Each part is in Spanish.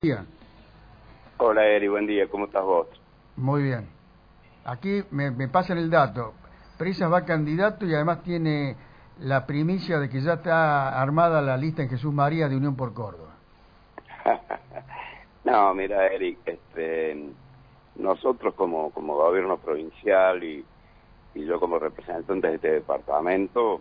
Día. Hola Eri, buen día, ¿cómo estás vos? Muy bien. Aquí me pasan el dato. Presas va candidato y además tiene la primicia de que ya está armada la lista en Jesús María de Unión por Córdoba. No, mira Eri, nosotros como gobierno provincial y yo como representante de este departamento,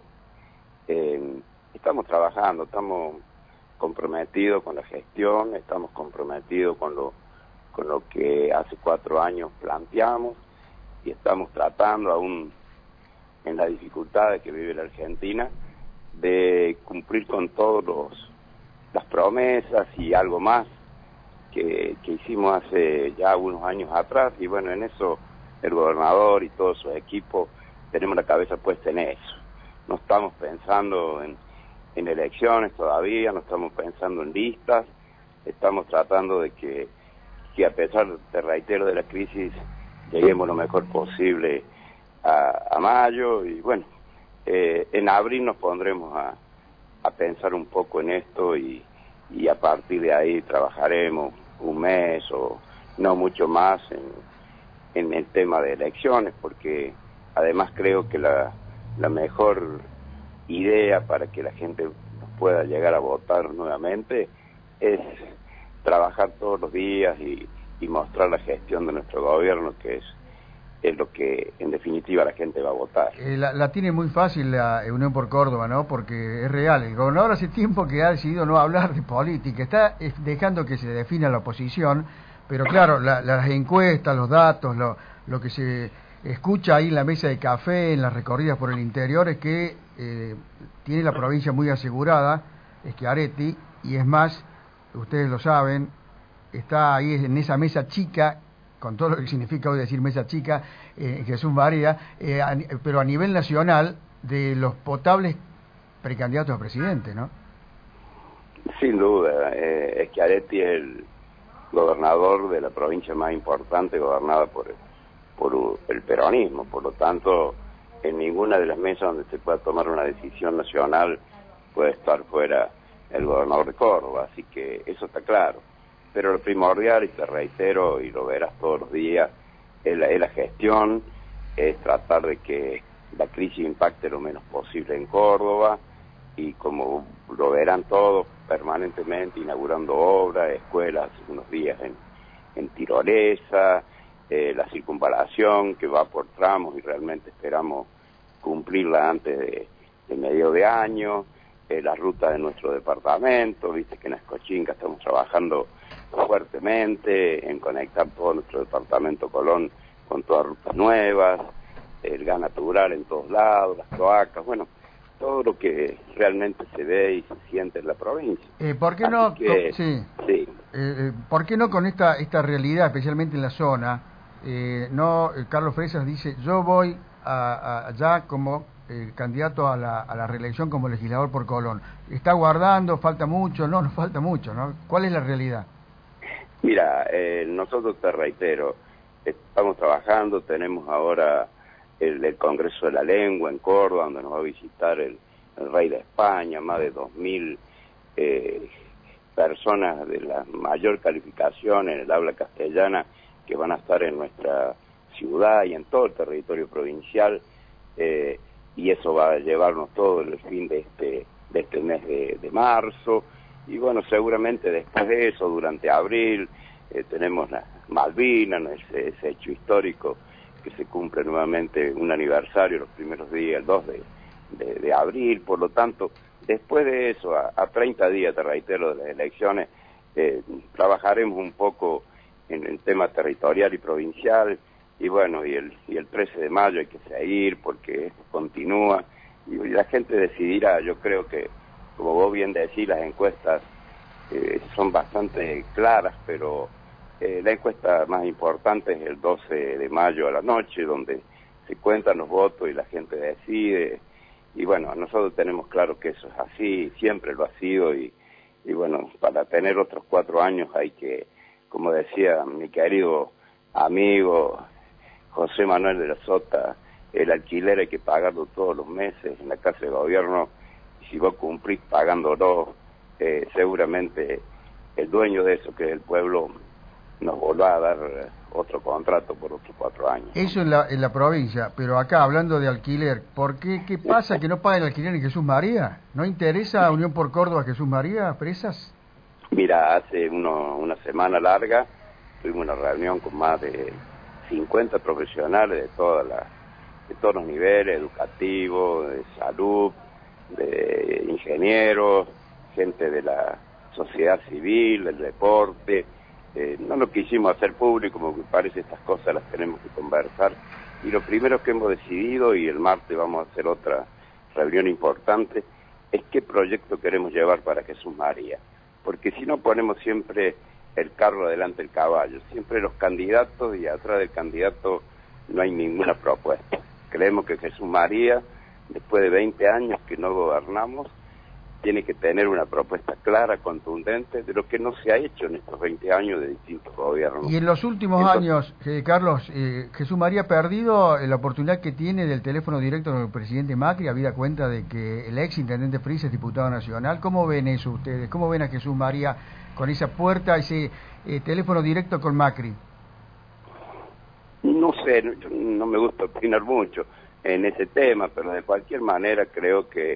estamos trabajando, estamos comprometidos con la gestión, estamos comprometidos con lo que hace 4 años planteamos y estamos tratando aún en las dificultades que vive la Argentina de cumplir con todas las promesas y algo más que hicimos hace ya unos años atrás, y bueno, en eso el gobernador y todo su equipo tenemos la cabeza puesta en eso. No estamos pensando en elecciones todavía, no estamos pensando en listas, estamos tratando de que a pesar, te reitero, de la crisis, lleguemos lo mejor posible a mayo, y bueno, en abril nos pondremos a pensar un poco en esto y a partir de ahí trabajaremos un mes o no mucho más en el tema de elecciones, porque además creo que la mejor idea para que la gente pueda llegar a votar nuevamente es trabajar todos los días y mostrar la gestión de nuestro gobierno, que es lo que en definitiva la gente va a votar. La tiene muy fácil la Unión por Córdoba, ¿no? Porque es real. El gobernador hace tiempo que ha decidido no hablar de política, está dejando que se defina la oposición, pero claro, las encuestas, los datos, lo que se escucha ahí en la mesa de café, en las recorridas por el interior, es que tiene la provincia muy asegurada, Schiaretti, y es más, ustedes lo saben, está ahí en esa mesa chica, con todo lo que significa hoy decir mesa chica, Jesús María, pero a nivel nacional, de los potables precandidatos a presidente, ¿no? Sin duda, Schiaretti es el gobernador de la provincia más importante gobernada por el peronismo, por lo tanto, en ninguna de las mesas donde se pueda tomar una decisión nacional puede estar fuera el gobernador de Córdoba, así que eso está claro. Pero lo primordial, y te reitero, y lo verás todos los días, es la gestión, es tratar de que la crisis impacte lo menos posible en Córdoba, y como lo verán todos, permanentemente inaugurando obras, escuelas, unos días en Tirolesa, la circunvalación que va por tramos y realmente esperamos cumplirla antes de medio de año, la ruta de nuestro departamento, viste que en Escochinca estamos trabajando fuertemente en conectar todo nuestro departamento Colón con todas rutas nuevas, el gas natural en todos lados, las cloacas, bueno, todo lo que realmente se ve y se siente en la provincia. ¿Por qué no? Sí. ¿Por qué no con esta realidad, especialmente en la zona? Carlos Fresas dice, yo voy allá como candidato a la reelección como legislador por Colón. ¿Está guardando? ¿Falta mucho? No falta mucho, ¿no? ¿Cuál es la realidad? Mira, nosotros, te reitero, estamos trabajando, tenemos ahora el Congreso de la Lengua en Córdoba, donde nos va a visitar el rey de España, más de 2000 personas de la mayor calificación en el habla castellana que van a estar en nuestra ciudad y en todo el territorio provincial, y eso va a llevarnos todo el fin de este mes de marzo, y bueno, seguramente después de eso, durante abril, tenemos las Malvinas, ese hecho histórico que se cumple nuevamente un aniversario los primeros días, el 2 de abril, por lo tanto, después de eso, a 30 días, te reitero, de las elecciones, trabajaremos un poco en el tema territorial y provincial, y bueno, y el 13 de mayo hay que seguir porque esto continúa, y la gente decidirá. Yo creo que, como vos bien decís, las encuestas son bastante claras, pero la encuesta más importante es el 12 de mayo a la noche, donde se cuentan los votos y la gente decide, y bueno, nosotros tenemos claro que eso es así, siempre lo ha sido, y bueno, para tener otros 4 años hay que, como decía mi querido amigo José Manuel de la Sota, el alquiler hay que pagarlo todos los meses en la casa de gobierno, y si vos cumplís pagándolo, seguramente el dueño de eso, que es el pueblo, nos vuelva a dar otro contrato por otros 4 años. Eso en la provincia, pero acá hablando de alquiler, ¿por qué? ¿Qué pasa que no paga el alquiler en Jesús María? ¿No interesa a Unión por Córdoba Jesús María, Presas? Mira, hace una semana larga tuvimos una reunión con más de 50 profesionales de todos los niveles, educativos, de salud, de ingenieros, gente de la sociedad civil, del deporte. No lo quisimos hacer público, porque me parece estas cosas las tenemos que conversar. Y lo primero que hemos decidido, y el martes vamos a hacer otra reunión importante, es qué proyecto queremos llevar para Jesús María. Porque si no ponemos siempre el carro adelante del caballo, siempre los candidatos y atrás del candidato no hay ninguna propuesta. Creemos que Jesús María, después de 20 años que no gobernamos, tiene que tener una propuesta clara, contundente, de lo que no se ha hecho en estos 20 años de distintos gobiernos. Y en los últimos años, Carlos, Jesús María ha perdido la oportunidad que tiene del teléfono directo con el presidente Macri, habida cuenta de que el ex intendente Friis es diputado nacional. ¿Cómo ven eso ustedes? ¿Cómo ven a Jesús María con esa puerta, ese teléfono directo con Macri? No sé, no me gusta opinar mucho en ese tema, pero de cualquier manera creo que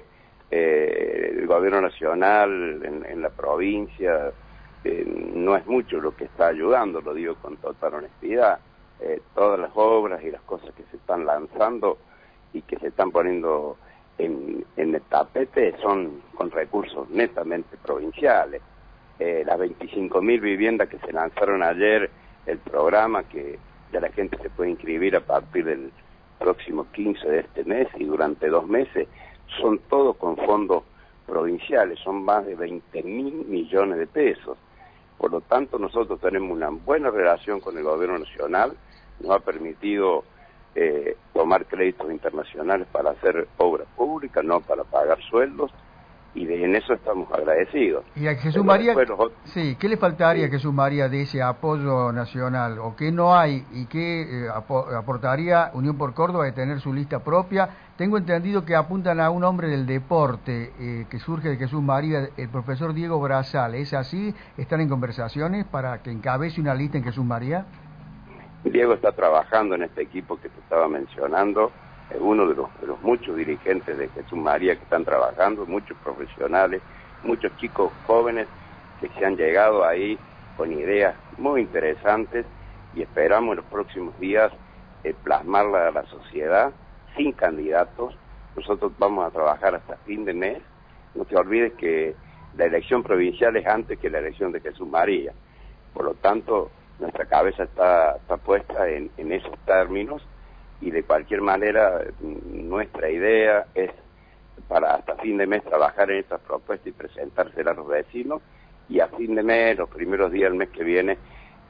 el gobierno nacional en la provincia no es mucho lo que está ayudando, lo digo con total honestidad. Todas las obras y las cosas que se están lanzando y que se están poniendo en el tapete son con recursos netamente provinciales. Las 25.000 viviendas que se lanzaron ayer, el programa que ya la gente se puede inscribir a partir del próximo 15 de este mes y durante 2 meses, son todos con fondos provinciales, son más de 20.000 millones de pesos. Por lo tanto, nosotros tenemos una buena relación con el gobierno nacional, nos ha permitido tomar créditos internacionales para hacer obras públicas, no para pagar sueldos, y en eso estamos agradecidos. Y a Jesús María, sí, ¿qué le faltaría a Jesús María de ese apoyo nacional? ¿O qué no hay? ¿Y qué aportaría Unión por Córdoba de tener su lista propia? Tengo entendido que apuntan a un hombre del deporte que surge de Jesús María, el profesor Diego Brazal. ¿Es así? ¿Están en conversaciones para que encabece una lista en Jesús María? Diego está trabajando en este equipo que te estaba mencionando. Es uno de los muchos dirigentes de Jesús María que están trabajando, muchos profesionales, muchos chicos jóvenes que se han llegado ahí con ideas muy interesantes y esperamos en los próximos días plasmarla a la sociedad sin candidatos. Nosotros vamos a trabajar hasta fin de mes. No te olvides que la elección provincial es antes que la elección de Jesús María. Por lo tanto, nuestra cabeza está puesta en esos términos. Y de cualquier manera, nuestra idea es para hasta fin de mes trabajar en estas propuestas y presentárselas a los vecinos, y a fin de mes, los primeros días del mes que viene,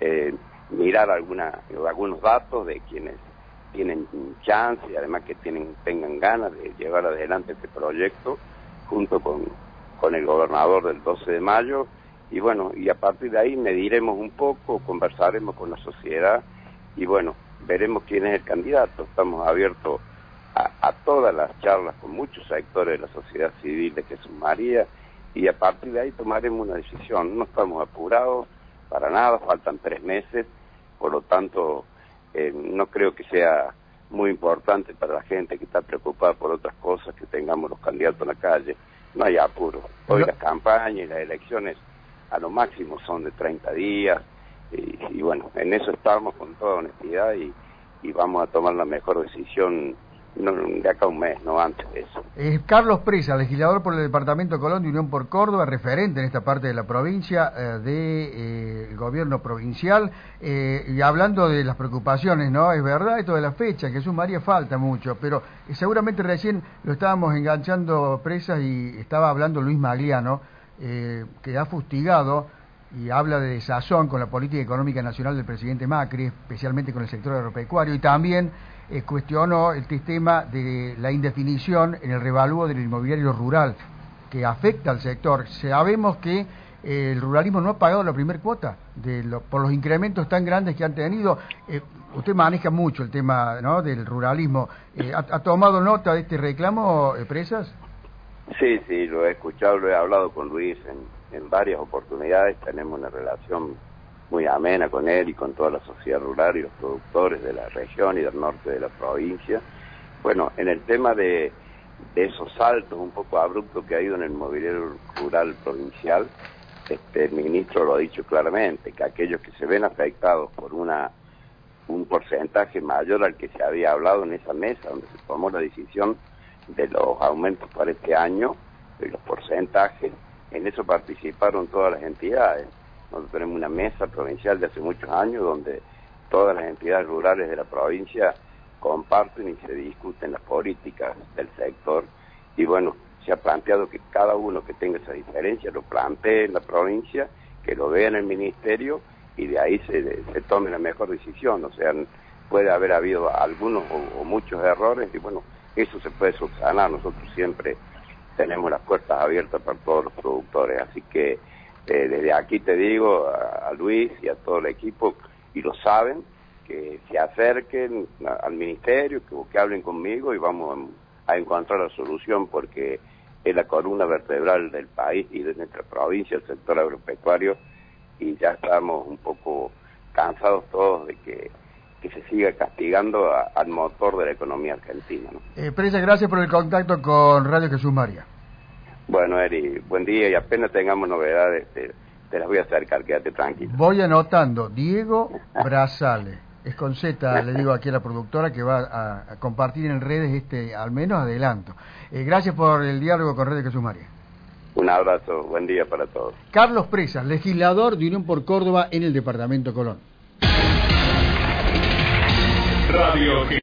mirar algunos datos de quienes tienen chance y además que tengan ganas de llevar adelante este proyecto junto con el gobernador del 12 de mayo, y bueno, y a partir de ahí mediremos un poco, conversaremos con la sociedad y bueno, veremos quién es el candidato. Estamos abiertos a todas las charlas con muchos sectores de la sociedad civil de Jesús María y a partir de ahí tomaremos una decisión. No estamos apurados para nada, faltan 3 meses, por lo tanto no creo que sea muy importante para la gente que está preocupada por otras cosas que tengamos los candidatos en la calle. No hay apuro. Hoy las campañas y las elecciones a lo máximo son de 30 días, y bueno, en eso estamos con toda honestidad y vamos a tomar la mejor decisión de acá a un mes, no antes de eso. Carlos Presas, legislador por el Departamento Colón de Unión por Córdoba, referente en esta parte de la provincia del gobierno provincial, y hablando de las preocupaciones, ¿no? Es verdad esto de la fecha, Jesús María falta mucho, pero seguramente recién lo estábamos enganchando Presas y estaba hablando Luis Magliano, que ha fustigado y habla de desazón con la política económica nacional del presidente Macri, especialmente con el sector agropecuario, y también cuestionó el tema de la indefinición en el revalúo del inmobiliario rural, que afecta al sector. Sabemos que el ruralismo no ha pagado la primera cuota por los incrementos tan grandes que han tenido. Usted maneja mucho el tema, ¿no?, del ruralismo. ¿Ha tomado nota de este reclamo, Presas? Sí, lo he escuchado, lo he hablado con Luis en varias oportunidades, tenemos una relación muy amena con él y con toda la sociedad rural y los productores de la región y del norte de la provincia. Bueno, en el tema de esos saltos un poco abruptos que ha ido en el mobiliario rural provincial, el ministro lo ha dicho claramente, que aquellos que se ven afectados por un porcentaje mayor al que se había hablado en esa mesa, donde se tomó la decisión de los aumentos para este año, de los porcentajes, en eso participaron todas las entidades. Nosotros tenemos una mesa provincial de hace muchos años donde todas las entidades rurales de la provincia comparten y se discuten las políticas del sector, y bueno, se ha planteado que cada uno que tenga esa diferencia lo plantee en la provincia, que lo vea en el ministerio y de ahí se tome la mejor decisión. O sea, puede haber habido algunos o muchos errores y bueno, eso se puede subsanar. Nosotros siempre tenemos las puertas abiertas para todos los productores, así que desde aquí te digo a Luis y a todo el equipo, y lo saben, que se acerquen al ministerio, que hablen conmigo y vamos a encontrar la solución, porque es la columna vertebral del país y de nuestra provincia, el sector agropecuario, y ya estamos un poco cansados todos de que se siga castigando al motor de la economía argentina, ¿no? Presa, gracias por el contacto con Radio Jesús María. Bueno, Eri, buen día, y apenas tengamos novedades te las voy a acercar, quédate tranquilo. Voy anotando, Diego Brazale, es con Z, le digo aquí a la productora, que va a compartir en redes al menos adelanto. Gracias por el diálogo con Radio Jesús María. Un abrazo, buen día para todos. Carlos Presas, legislador de Unión por Córdoba en el departamento Colón. Radio